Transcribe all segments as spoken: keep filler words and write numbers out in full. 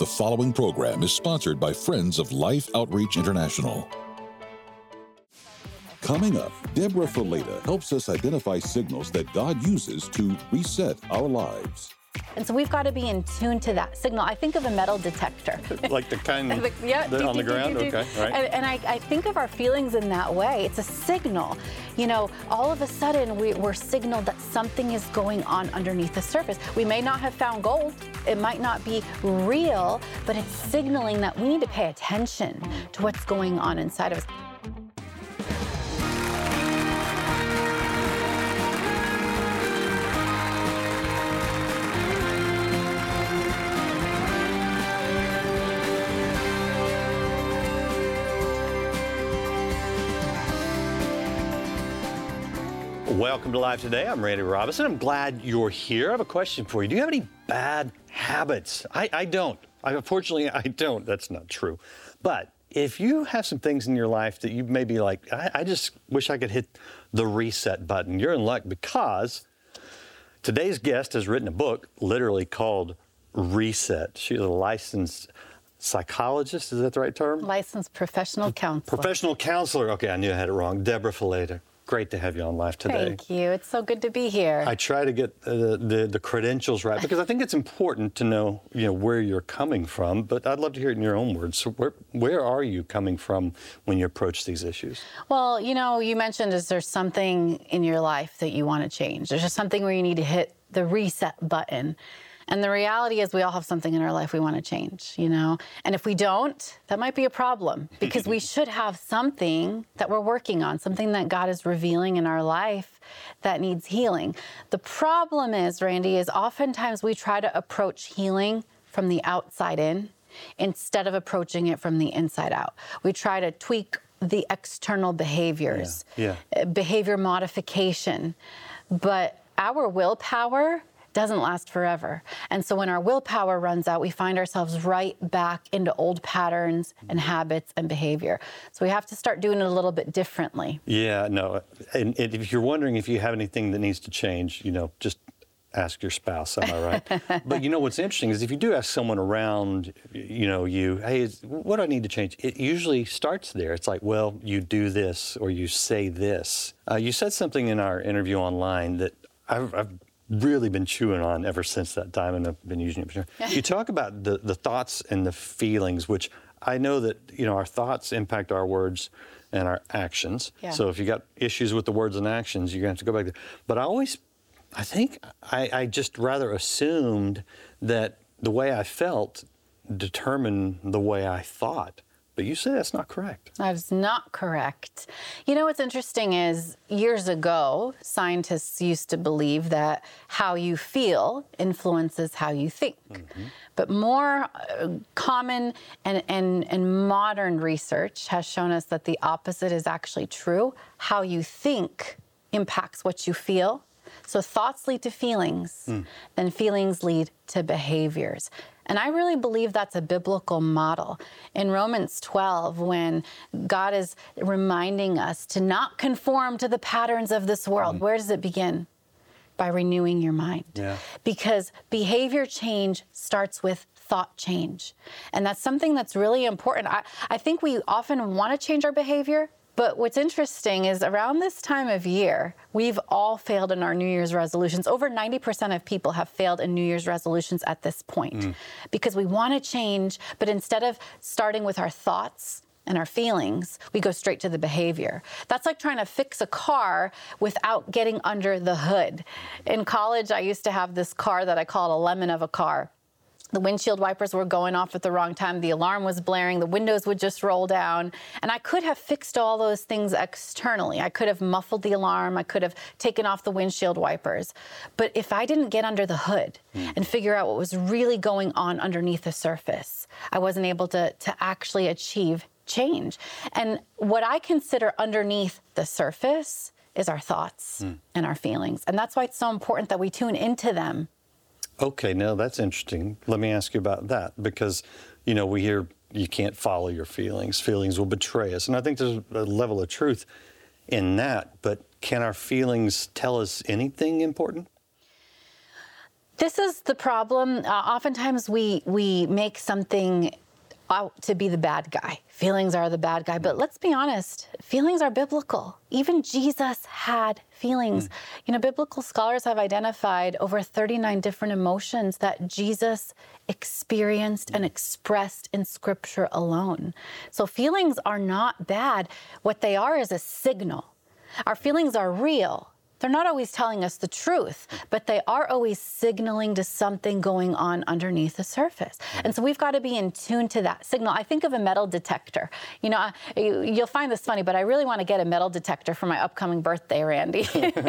The following program is sponsored by Friends of Life Outreach International. Coming up, Deborah Fileta helps us identify signals that God uses to reset our lives. And so we've got to be in tune to that signal. I think of a metal detector. Like the kind yeah, that on the ground? Okay, right. And, and I, I think of our feelings in that way. It's a signal. You know, all of a sudden we, we're signaled that something is going on underneath the surface. We may not have found gold. It might not be real, but it's signaling that we need to pay attention to what's going on inside of us. Welcome to Live Today. I'm Randy Robinson. I'm glad you're here. I have a question for you. Do you have any bad habits? I, I don't. I, unfortunately, I don't. That's not true. But if you have some things in your life that you may be like, I, I just wish I could hit the reset button, you're in luck, because today's guest has written a book literally called Reset. She's a licensed psychologist. Is that the right term? Licensed professional counselor. Professional counselor. Okay, I knew I had it wrong. Deborah Fileta. Great to have you on Live Today. Thank you. It's so good to be here. I try to get uh, the the credentials right because I think it's important to know, you know, where you're coming from. But I'd love to hear it in your own words. So where where are you coming from when you approach these issues? Well, you know, you mentioned is there something in your life that you want to change? There's just something where you need to hit the reset button. And the reality is we all have something in our life we want to change, you know? And if we don't, that might be a problem because we should have something that we're working on, something that God is revealing in our life that needs healing. The problem is, Randy, is oftentimes we try to approach healing from the outside in instead of approaching it from the inside out. We try to tweak the external behaviors, yeah, yeah. behavior modification, but our willpower doesn't last forever. And so when our willpower runs out, we find ourselves right back into old patterns and habits and behavior. So we have to start doing it a little bit differently. Yeah, no. And, and if you're wondering if you have anything that needs to change, you know, just ask your spouse, am I right? But you know what's interesting is if you do ask someone around, you know, you, hey, is, what do I need to change? It usually starts there. It's like, well, you do this or you say this. Uh, you said something in our interview online that I've, I've really been chewing on ever since that time, and I've been using it. You talk about the, the thoughts and the feelings, which I know that, you know, our thoughts impact our words and our actions. Yeah. So if you got issues with the words and actions, you're going to have to go back there. But I always, I think I, I just rather assumed that the way I felt determined the way I thought. But you say that's not correct. That is not correct. You know, what's interesting is years ago, scientists used to believe that how you feel influences how you think. Mm-hmm. But more uh, common and, and, and modern research has shown us that the opposite is actually true. How you think impacts what you feel. So thoughts lead to feelings, mm. then feelings lead to behaviors. And I really believe that's a biblical model. In Romans twelve, when God is reminding us to not conform to the patterns of this world, mm. where does it begin? By renewing your mind. Yeah. Because behavior change starts with thought change. And that's something that's really important. I, I think we often want to change our behavior. But what's interesting is around this time of year, we've all failed in our New Year's resolutions. Over ninety percent of people have failed in New Year's resolutions at this point mm. because we want to change, but instead of starting with our thoughts and our feelings, we go straight to the behavior. That's like trying to fix a car without getting under the hood. In college, I used to have this car that I called a lemon of a car. The windshield wipers were going off at the wrong time. The alarm was blaring. The windows would just roll down. And I could have fixed all those things externally. I could have muffled the alarm. I could have taken off the windshield wipers. But if I didn't get under the hood mm. and figure out what was really going on underneath the surface, I wasn't able to, to actually achieve change. And what I consider underneath the surface is our thoughts mm. and our feelings. And that's why it's so important that we tune into them. Okay, now that's interesting. Let me ask you about that because, you know, we hear you can't follow your feelings. Feelings will betray us. And I think there's a level of truth in that. But can our feelings tell us anything important? This is the problem. Uh, oftentimes we we make something out to be the bad guy. Feelings are the bad guy. But let's be honest, feelings are biblical. Even Jesus had feelings. Mm. You know, biblical scholars have identified over thirty-nine different emotions that Jesus experienced and expressed in Scripture alone. So feelings are not bad. What they are is a signal. Our feelings are real. They're not always telling us the truth, but they are always signaling to something going on underneath the surface. And so we've got to be in tune to that signal. I think of a metal detector. You know, you'll find this funny, but I really want to get a metal detector for my upcoming birthday, Randy.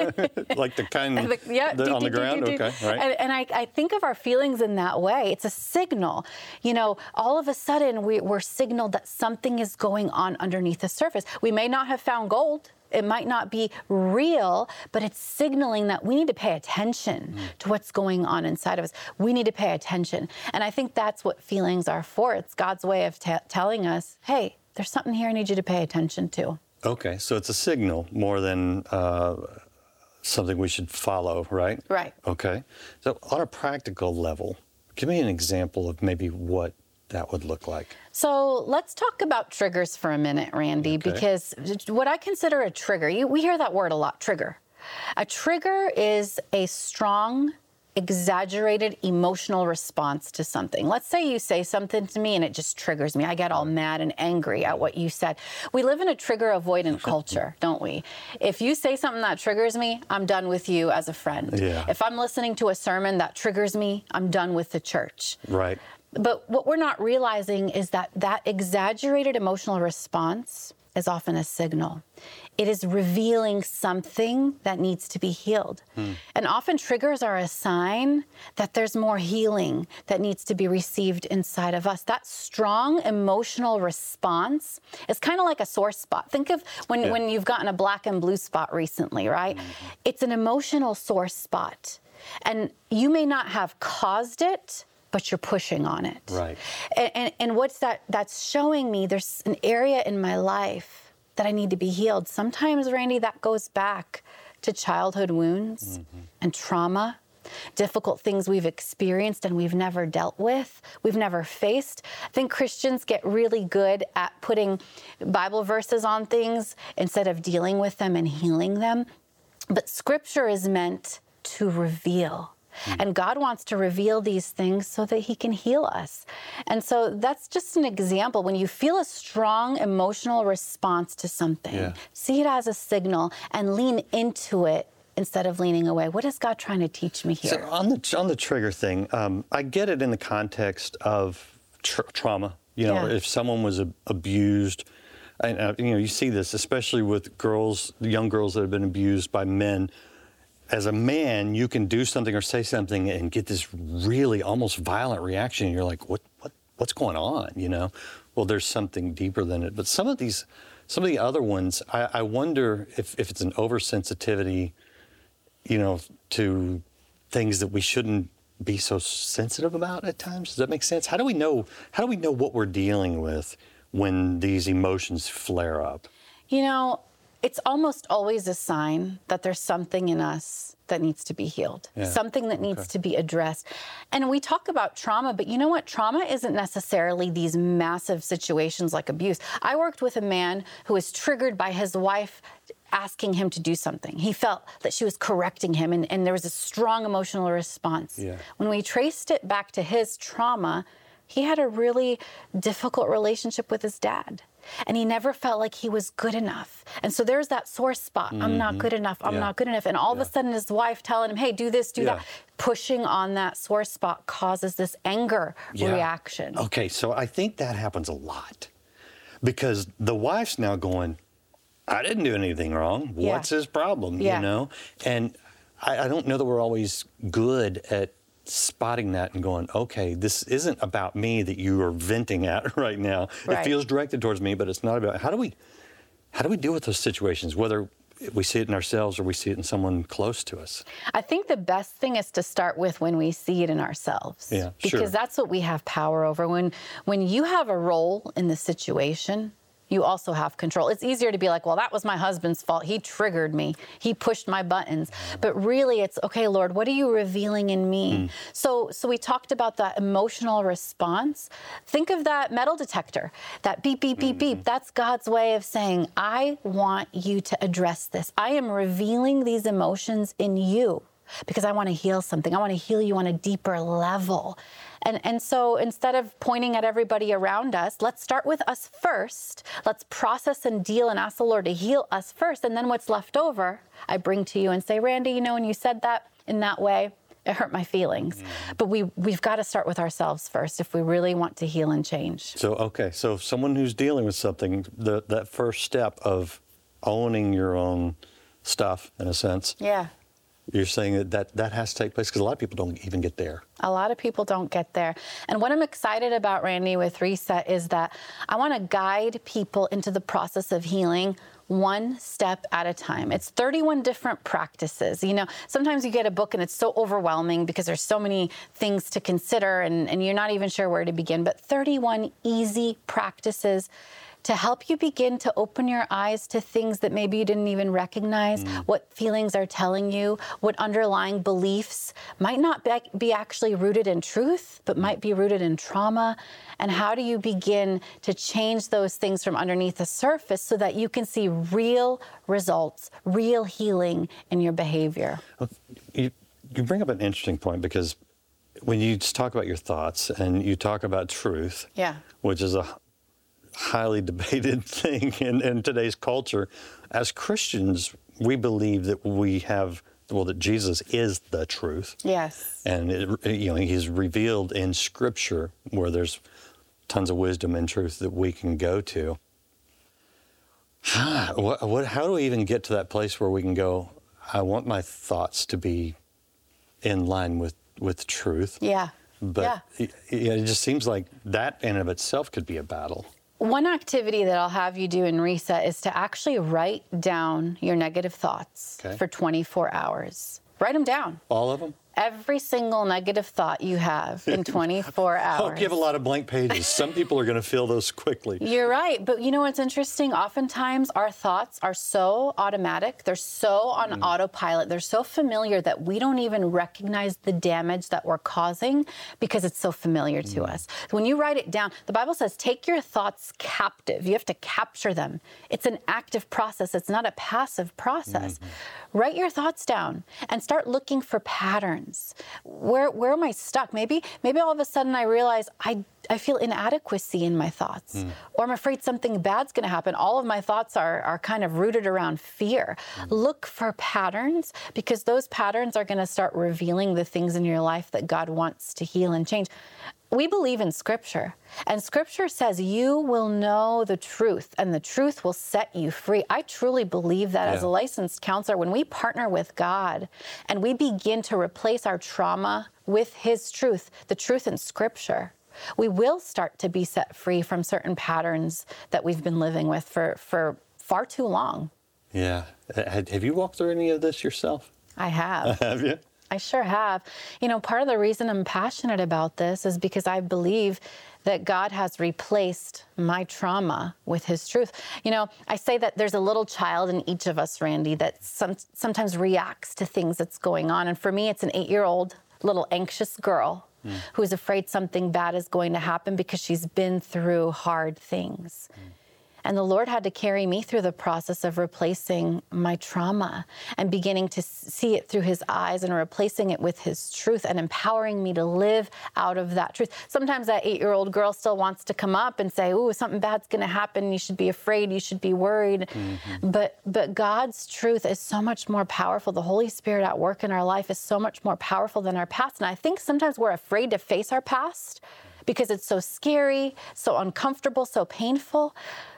Like the kind the, yeah, the, do, on do, the ground? Do, do, do. Okay, right. And, and I, I think of our feelings in that way. It's a signal. You know, all of a sudden we, we're signaled that something is going on underneath the surface. We may not have found gold. It might not be real, but it's signaling that we need to pay attention mm. to what's going on inside of us. We need to pay attention. And I think that's what feelings are for. It's God's way of t- telling us, hey, there's something here I need you to pay attention to. Okay, so it's a signal more than uh, something we should follow, right? Right. Okay. So on a practical level, give me an example of maybe what that would look like. So let's talk about triggers for a minute, Randy, okay. because what I consider a trigger, you, we hear that word a lot, trigger. A trigger is a strong, exaggerated emotional response to something. Let's say you say something to me and it just triggers me. I get all mad and angry at what you said. We live in a trigger avoidant culture, don't we? If you say something that triggers me, I'm done with you as a friend. Yeah. If I'm listening to a sermon that triggers me, I'm done with the church. Right. But what we're not realizing is that that exaggerated emotional response is often a signal. It is revealing something that needs to be healed. Hmm. And often triggers are a sign that there's more healing that needs to be received inside of us. That strong emotional response is kind of like a sore spot. Think of when, yeah. when you've gotten a black and blue spot recently, right? Mm-hmm. It's an emotional sore spot. And you may not have caused it, but you're pushing on it. Right. And, and, and what's that? That's showing me there's an area in my life that I need to be healed. Sometimes, Randy, that goes back to childhood wounds mm-hmm. and trauma, difficult things we've experienced and we've never dealt with, we've never faced. I think Christians get really good at putting Bible verses on things instead of dealing with them and healing them. But Scripture is meant to reveal. And God wants to reveal these things so that he can heal us. And so that's just an example. When you feel a strong emotional response to something, yeah. see it as a signal and lean into it instead of leaning away. What is God trying to teach me here? So on the on the trigger thing, um, I get it in the context of tr- trauma. You know, yeah. if someone was ab- abused, and uh, you know, you see this especially with girls, young girls that have been abused by men. As a man, you can do something or say something and get this really almost violent reaction. And you're like, what, what, what's going on? You know, well, there's something deeper than it. But some of these, some of the other ones, I, I wonder if, if it's an oversensitivity, you know, to things that we shouldn't be so sensitive about at times. Does that make sense? How do we know? How do we know what we're dealing with when these emotions flare up? You know, it's almost always a sign that there's something in us that needs to be healed, yeah. something that needs okay. to be addressed. And we talk about trauma, but you know what? Trauma isn't necessarily these massive situations like abuse. I worked with a man who was triggered by his wife asking him to do something. He felt that she was correcting him, and, and there was a strong emotional response. Yeah. When we traced it back to his trauma, he had a really difficult relationship with his dad. And he never felt like he was good enough. And so there's that sore spot. Mm-hmm. I'm not good enough. I'm yeah. not good enough. And all yeah. of a sudden his wife telling him, hey, do this, do yeah. that. Pushing on that sore spot causes this anger yeah. reaction. Okay, so I think that happens a lot. Because the wife's now going, I didn't do anything wrong. What's yeah. his problem? Yeah. You know? And I, I don't know that we're always good at spotting that and going, okay, this isn't about me that you are venting at right now. Right. It feels directed towards me, but it's not about, how do we, how do we deal with those situations, whether we see it in ourselves or we see it in someone close to us? I think the best thing is to start with when we see it in ourselves. Yeah, because sure. that's what we have power over. When, when you have a role in the situation, you also have control. It's easier to be like, well, that was my husband's fault. He triggered me. He pushed my buttons. But really it's, okay, Lord, what are you revealing in me? Mm. So, so we talked about that emotional response. Think of that metal detector, that beep, beep, beep, mm-hmm. beep. That's God's way of saying, I want you to address this. I am revealing these emotions in you because I want to heal something. I want to heal you on a deeper level. And, and so instead of pointing at everybody around us, let's start with us first. Let's process and deal and ask the Lord to heal us first. And then what's left over, I bring to you and say, Randy, you know, when you said that in that way, it hurt my feelings. Mm. But we, we've got to start with ourselves first if we really want to heal and change. So, okay, so someone who's dealing with something, the, that first step of owning your own stuff, in a sense. Yeah. You're saying that that, that has to take place because a lot of people don't even get there. A lot of people don't get there. And what I'm excited about, Randy, with Reset is that I want to guide people into the process of healing one step at a time. It's thirty-one different practices. You know, sometimes you get a book and it's so overwhelming because there's so many things to consider and, and you're not even sure where to begin. But thirty-one easy practices to help you begin to open your eyes to things that maybe you didn't even recognize, mm. what feelings are telling you, what underlying beliefs might not be, be actually rooted in truth, but might be rooted in trauma. And how do you begin to change those things from underneath the surface so that you can see real results, real healing in your behavior? You, you bring up an interesting point because when you just talk about your thoughts and you talk about truth, yeah. which is a highly debated thing in, in today's culture. As Christians, we believe that we have, well, that Jesus is the truth. Yes. And, it, you know, he's revealed in Scripture where there's tons of wisdom and truth that we can go to. what, what, how do we even get to that place where we can go, I want my thoughts to be in line with, with truth? Yeah. But yeah. It, it just seems like that in and of itself could be a battle. One activity that I'll have you do in Reset is to actually write down your negative thoughts okay. for twenty-four hours. Write them down. All of them? Every single negative thought you have in twenty-four hours. I'll give a lot of blank pages. Some people are going to fill those quickly. You're right. But you know what's interesting? Oftentimes our thoughts are so automatic. They're so on mm. autopilot. They're so familiar that we don't even recognize the damage that we're causing because it's so familiar to mm. us. When you write it down, the Bible says, take your thoughts captive. You have to capture them. It's an active process. It's not a passive process. Mm-hmm. Write your thoughts down and start looking for patterns. Where where am I stuck? Maybe maybe all of a sudden I realize I I feel inadequacy in my thoughts, mm. or I'm afraid something bad's going to happen. All of my thoughts are are kind of rooted around fear. Mm. Look for patterns because those patterns are going to start revealing the things in your life that God wants to heal and change. We believe in Scripture, and Scripture says you will know the truth, and the truth will set you free. I truly believe that yeah. as a licensed counselor. When we partner with God and we begin to replace our trauma with His truth, the truth in Scripture, we will start to be set free from certain patterns that we've been living with for, for far too long. Yeah. Have you walked through any of this yourself? I have. Have you? I sure have. You know, part of the reason I'm passionate about this is because I believe that God has replaced my trauma with His truth. You know, I say that there's a little child in each of us, Randy, that some, sometimes reacts to things that's going on. And for me, it's an eight-year-old little anxious girl mm. who's afraid something bad is going to happen because she's been through hard things. Mm. And the Lord had to carry me through the process of replacing my trauma and beginning to see it through His eyes and replacing it with His truth and empowering me to live out of that truth. Sometimes that eight-year-old girl still wants to come up and say, ooh, something bad's going to happen. You should be afraid. You should be worried. Mm-hmm. But, but God's truth is so much more powerful. The Holy Spirit at work in our life is so much more powerful than our past. And I think sometimes we're afraid to face our past because it's so scary, so uncomfortable, so painful.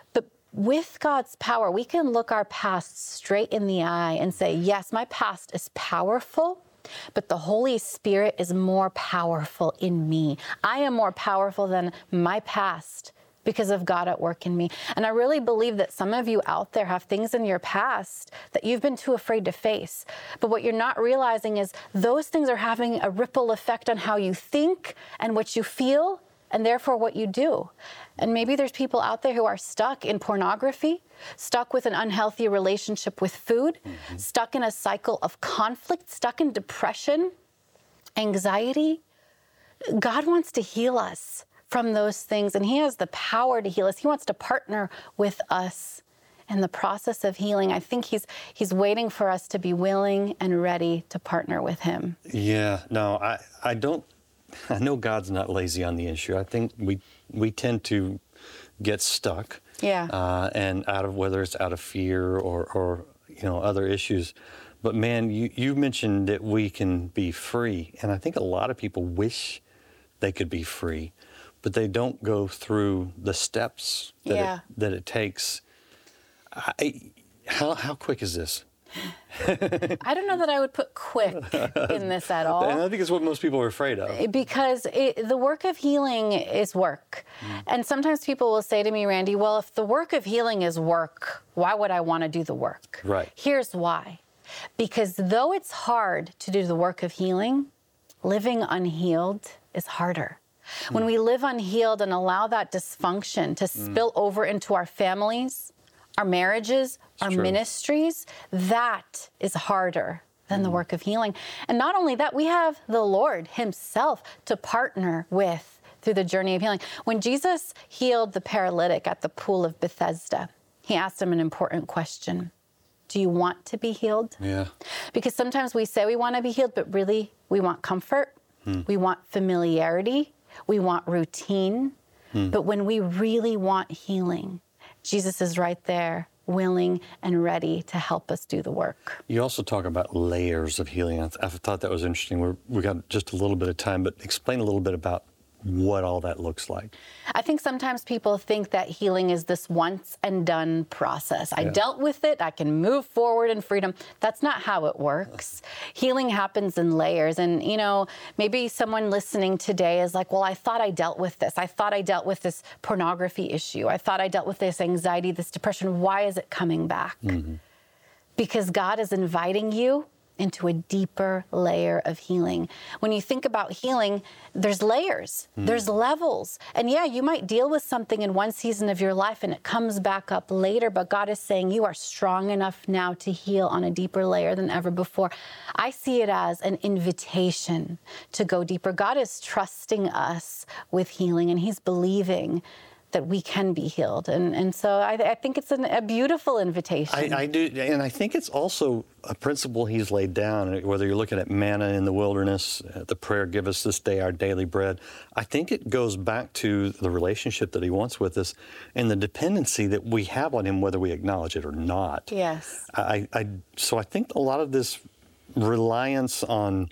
With God's power, we can look our past straight in the eye and say, yes, my past is powerful, but the Holy Spirit is more powerful in me. I am more powerful than my past because of God at work in me. And I really believe that some of you out there have things in your past that you've been too afraid to face. But what you're not realizing is those things are having a ripple effect on how you think and what you feel and therefore what you do. And maybe there's people out there who are stuck in pornography, stuck with an unhealthy relationship with food, mm-hmm. stuck in a cycle of conflict, stuck in depression, anxiety. God wants to heal us from those things, and he has the power to heal us. He wants to partner with us in the process of healing. I think he's he's waiting for us to be willing and ready to partner with him. Yeah, no, I, I don't, I know God's not lazy on the issue. I think we we tend to get stuck. Yeah. Uh, and out of, whether it's out of fear or, or you know, other issues. But man, you, you mentioned that we can be free. And I think a lot of people wish they could be free, but they don't go through the steps that, yeah. it, that it takes. I, how, how quick is this? I don't know that I would put quick in this at all. And I think it's what most people are afraid of. Because it, the work of healing is work. Mm. And sometimes people will say to me, Randy, well, if the work of healing is work, why would I want to do the work? Right. Here's why. Because though it's hard to do the work of healing, living unhealed is harder. Mm. When we live unhealed and allow that dysfunction to mm. spill over into our families, our marriages, it's our true. ministries, that is harder than mm. the work of healing. And not only that, we have the Lord himself to partner with through the journey of healing. When Jesus healed the paralytic at the pool of Bethesda, he asked him an important question. Do you want to be healed? Yeah. Because sometimes we say we want to be healed, but really we want comfort. Hmm. We want familiarity. We want routine. Hmm. But when we really want healing, Jesus is right there, willing and ready to help us do the work. You also talk about layers of healing. I, th- I thought that was interesting. We're, we got just a little bit of time, but explain a little bit about what all that looks like. I think sometimes people think that healing is this once and done process. I yeah. dealt with it, I can move forward in freedom. That's not how it works. Healing happens in layers. And, you know, maybe someone listening today is like, well, I thought I dealt with this. I thought I dealt with this pornography issue. I thought I dealt with this anxiety, this depression. Why is it coming back? Mm-hmm. Because God is inviting you into a deeper layer of healing. When you think about healing, there's layers, mm. there's levels. And yeah, you might deal with something in one season of your life and it comes back up later, but God is saying you are strong enough now to heal on a deeper layer than ever before. I see it as an invitation to go deeper. God is trusting us with healing, and he's believing that we can be healed. And and so I, I think it's an, a beautiful invitation. I, I do, and I think it's also a principle he's laid down, whether you're looking at manna in the wilderness, the prayer, give us this day our daily bread. I think it goes back to the relationship that he wants with us and the dependency that we have on him, whether we acknowledge it or not. Yes. I, I so I think a lot of this reliance on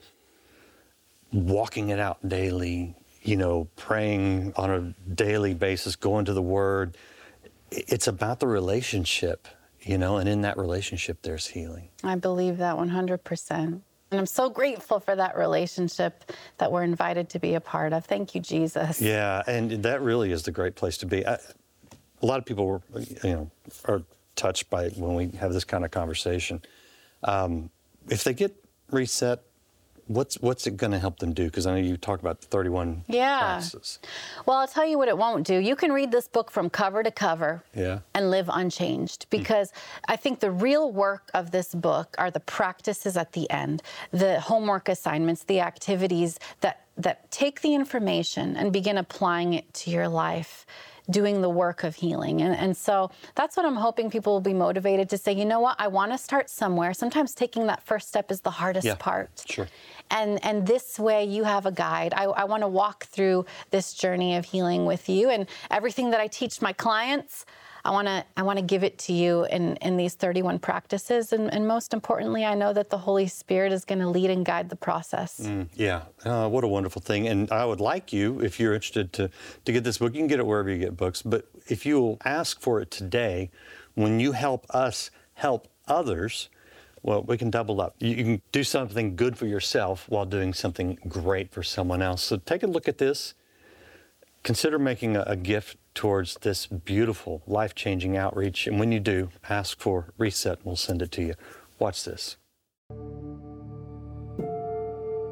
walking it out daily, you know, praying on a daily basis, going to the Word. It's about the relationship, you know, and in that relationship, there's healing. I believe that one hundred percent. And I'm so grateful for that relationship that we're invited to be a part of. Thank you, Jesus. Yeah, and that really is the great place to be. I, a lot of people, were, you know, are touched by it when we have this kind of conversation. Um, if they get reset, What's what's it going to help them do? Because I know you talked about the thirty-one yeah. practices. Well, I'll tell you what it won't do. You can read this book from cover to cover yeah. and live unchanged, because mm. I think the real work of this book are the practices at the end, the homework assignments, the activities that, that take the information and begin applying it to your life, doing the work of healing. And, and so that's what I'm hoping people will be motivated to say, you know what, I want to start somewhere. Sometimes taking that first step is the hardest yeah, part. Sure. And and this way you have a guide. I, I want to walk through this journey of healing with you. And everything that I teach my clients, I want to I want to give it to you in, in these thirty-one practices. And, and most importantly, I know that the Holy Spirit is going to lead and guide the process. Mm, yeah, uh, what a wonderful thing. And I would like you, if you're interested to, to get this book, you can get it wherever you get books. But if you will ask for it today, when you help us help others, well, we can double up. You, you can do something good for yourself while doing something great for someone else. So take a look at this. Consider making a, a gift towards this beautiful, life-changing outreach. And when you do, ask for Reset, and we'll send it to you. Watch this.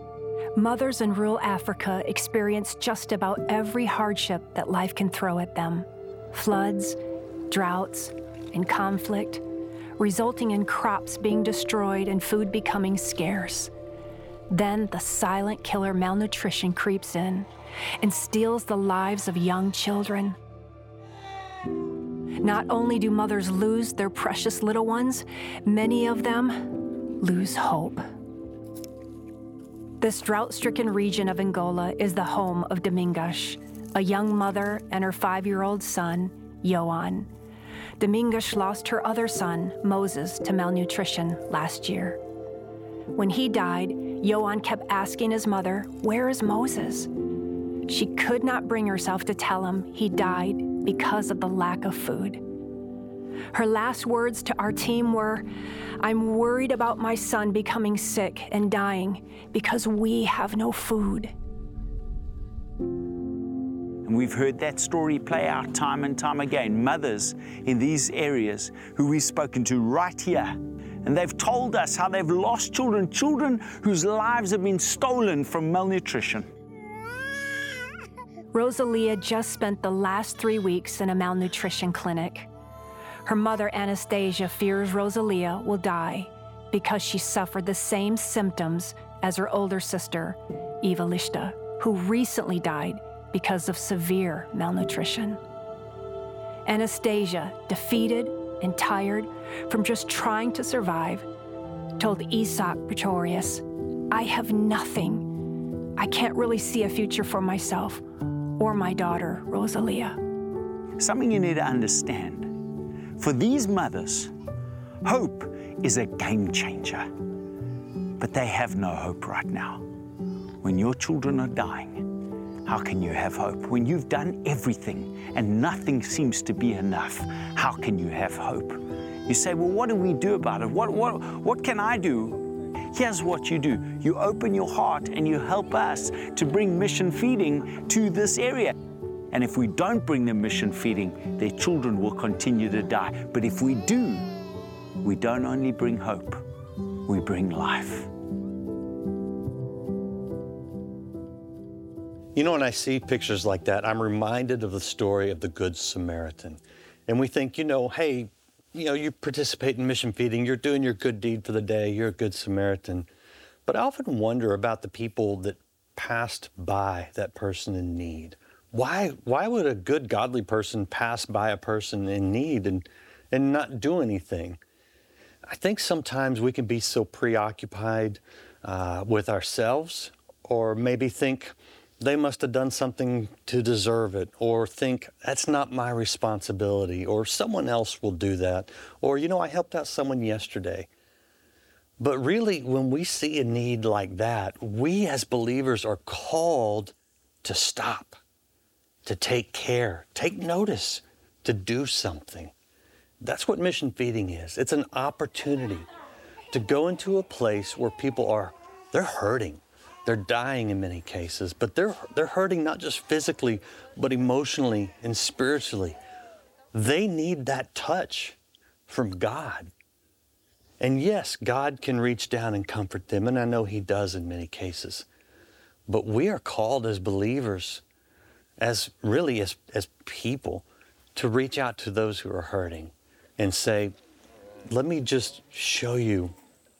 Mothers in rural Africa experience just about every hardship that life can throw at them. Floods, droughts, and conflict, resulting in crops being destroyed and food becoming scarce. Then the silent killer malnutrition creeps in and steals the lives of young children. Not only do mothers lose their precious little ones, many of them lose hope. This drought-stricken region of Angola is the home of Domingas, a young mother and her five-year-old son, Yohan. Domingas lost her other son, Moses, to malnutrition last year. When he died, Yohan kept asking his mother, "Where is Moses?" She could not bring herself to tell him he died because of the lack of food. Her last words to our team were, "I'm worried about my son becoming sick and dying because we have no food." And we've heard that story play out time and time again. Mothers in these areas who we've spoken to right here, and they've told us how they've lost children, children whose lives have been stolen from malnutrition. Rosalia just spent the last three weeks in a malnutrition clinic. Her mother, Anastasia, fears Rosalia will die because she suffered the same symptoms as her older sister, Evelista, who recently died because of severe malnutrition. Anastasia, defeated and tired from just trying to survive, told Isaac Pretorius, "I have nothing. I can't really see a future for myself or my daughter, Rosalia." Something you need to understand. For these mothers, hope is a game changer. But they have no hope right now. When your children are dying, how can you have hope? When you've done everything and nothing seems to be enough, how can you have hope? You say, well, what do we do about it? What, what, what can I do? Here's what you do. You open your heart and you help us to bring mission feeding to this area. And if we don't bring them mission feeding, their children will continue to die. But if we do, we don't only bring hope, we bring life. You know, when I see pictures like that, I'm reminded of the story of the Good Samaritan. And we think, you know, hey, you know, you participate in mission feeding, you're doing your good deed for the day, you're a good Samaritan. But I often wonder about the people that passed by that person in need. Why, why would a good, godly person pass by a person in need and, and not do anything? I think sometimes we can be so preoccupied uh, with ourselves, or maybe think they must have done something to deserve it, or think that's not my responsibility, or someone else will do that, or, you know, I helped out someone yesterday. But really, when we see a need like that, we as believers are called to stop, to take care, take notice, to do something. That's what mission feeding is. It's an opportunity to go into a place where people are, they're hurting. They're dying in many cases, but they're, they're hurting not just physically, but emotionally and spiritually. They need that touch from God. And yes, God can reach down and comfort them, and I know He does in many cases. But we are called as believers, as really as, as people, to reach out to those who are hurting and say, let me just show you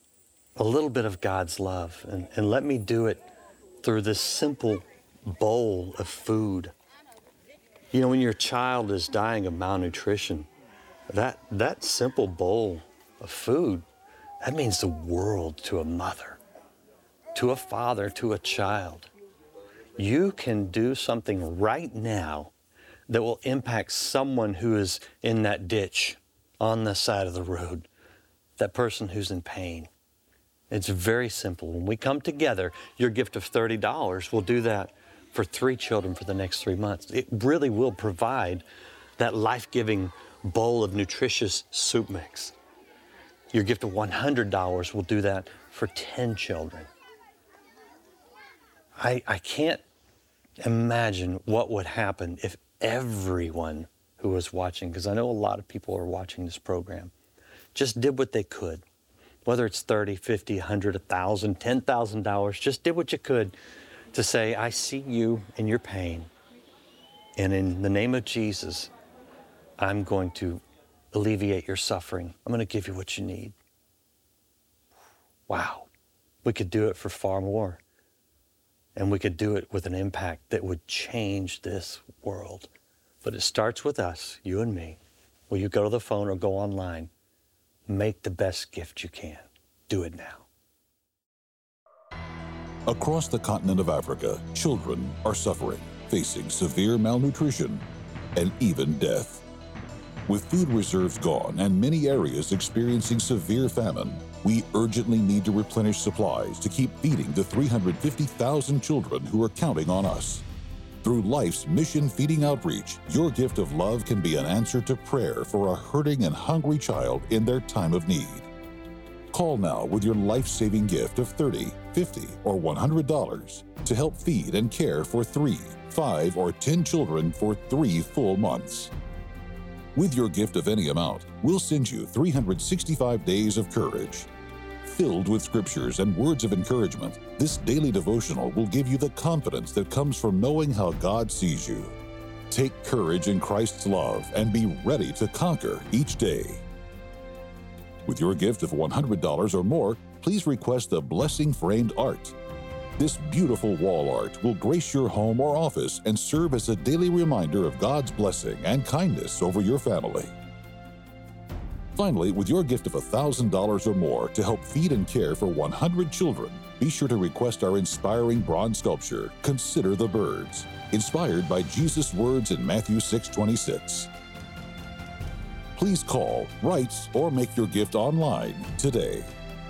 a little bit of God's love, and, and let me do it through this simple bowl of food. You know, when your child is dying of malnutrition, that, that simple bowl of food, that means the world to a mother, to a father, to a child. You can do something right now that will impact someone who is in that ditch on the side of the road, that person who's in pain. It's very simple. When we come together, your gift of thirty dollars will do that for three children for the next three months. It really will provide that life-giving bowl of nutritious soup mix. Your gift of one hundred dollars will do that for ten children. I, I can't imagine what would happen if everyone who was watching, because I know a lot of people are watching this program, just did what they could whether it's thirty, fifty, one hundred, one thousand, ten thousand dollars, just did what you could to say, I see you in your pain. And in the name of Jesus, I'm going to alleviate your suffering. I'm going to give you what you need. Wow. We could do it for far more. And we could do it with an impact that would change this world. But it starts with us, you and me. Will you go to the phone or go online? Make the best gift you can. Do it now. Across the continent of Africa, children are suffering, facing severe malnutrition and even death. With food reserves gone and many areas experiencing severe famine, we urgently need to replenish supplies to keep feeding the three hundred fifty thousand children who are counting on us. Through Life's Mission Feeding Outreach, your gift of love can be an answer to prayer for a hurting and hungry child in their time of need. Call now with your life-saving gift of thirty dollars, fifty dollars, or one hundred dollars to help feed and care for three, five, or ten children for three full months. With your gift of any amount, we'll send you three hundred sixty-five days of courage. Filled with scriptures and words of encouragement, this daily devotional will give you the confidence that comes from knowing how God sees you. Take courage in Christ's love and be ready to conquer each day. With your gift of one hundred dollars or more, please request the Blessing Framed Art. This beautiful wall art will grace your home or office and serve as a daily reminder of God's blessing and kindness over your family. Finally, with your gift of one thousand dollars or more to help feed and care for one hundred children, be sure to request our inspiring bronze sculpture, Consider the Birds, inspired by Jesus' words in Matthew six twenty-six. Please call, write, or make your gift online today.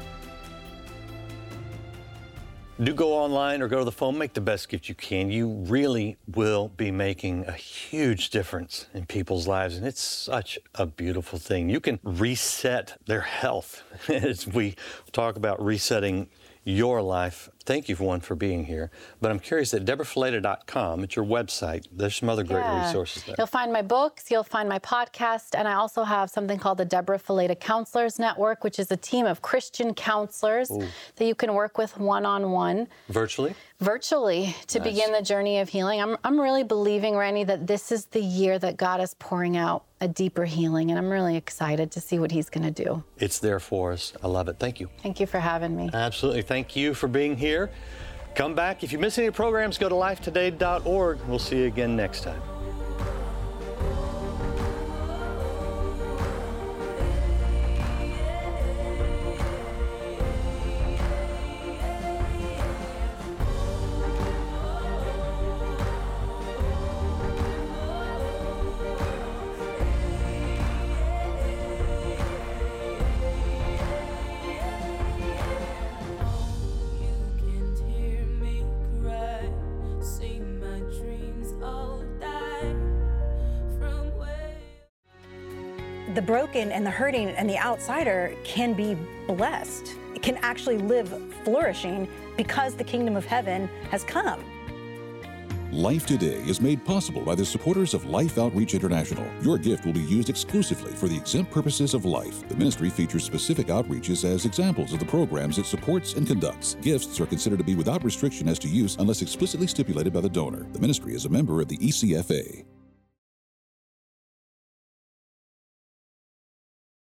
Do go online or go to the phone, make the best gift you can. You really will be making a huge difference in people's lives, and it's such a beautiful thing. You can reset their health as we talk about resetting your life. Thank you, for one, for being here. But I'm curious, at Deborah Fileta dot com, at your website, there's some other great Yeah. resources there. You'll find my books, you'll find my podcast, and I also have something called the Deborah Fileta Counselors Network, which is a team of Christian counselors Ooh. that you can work with one-on-one. Virtually? Virtually, to Nice. begin the journey of healing. I'm, I'm really believing, Randy, that this is the year that God is pouring out a deeper healing, and I'm really excited to see what he's going to do. It's there for us. I love it. Thank you. Thank you for having me. Absolutely. Thank you for being here. Come back. If you miss any programs, go to life today dot org. We'll see you again next time. The broken and the hurting and the outsider can be blessed. It can actually live flourishing because the kingdom of heaven has come. Life Today is made possible by the supporters of Life Outreach International. Your gift will be used exclusively for the exempt purposes of life. The ministry features specific outreaches as examples of the programs it supports and conducts. Gifts are considered to be without restriction as to use unless explicitly stipulated by the donor. The ministry is a member of the E C F A.